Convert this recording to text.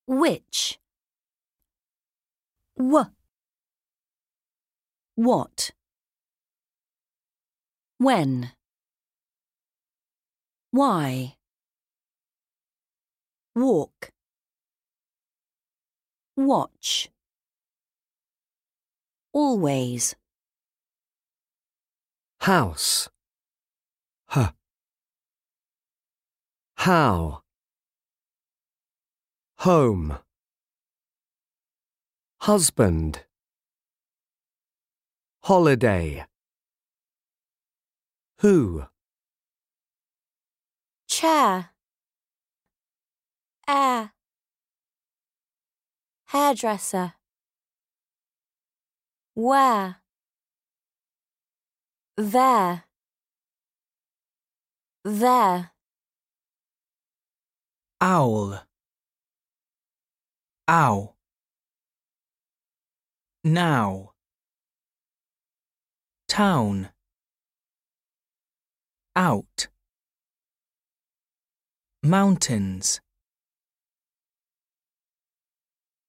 Which? W. What? When? Why? Walk. Watch. Always. House. H. How. Home. Husband. Holiday. Who. Chair. Air. Hairdresser. Where. There. There. Owl. Ow. Now. Town. Out. Mountains.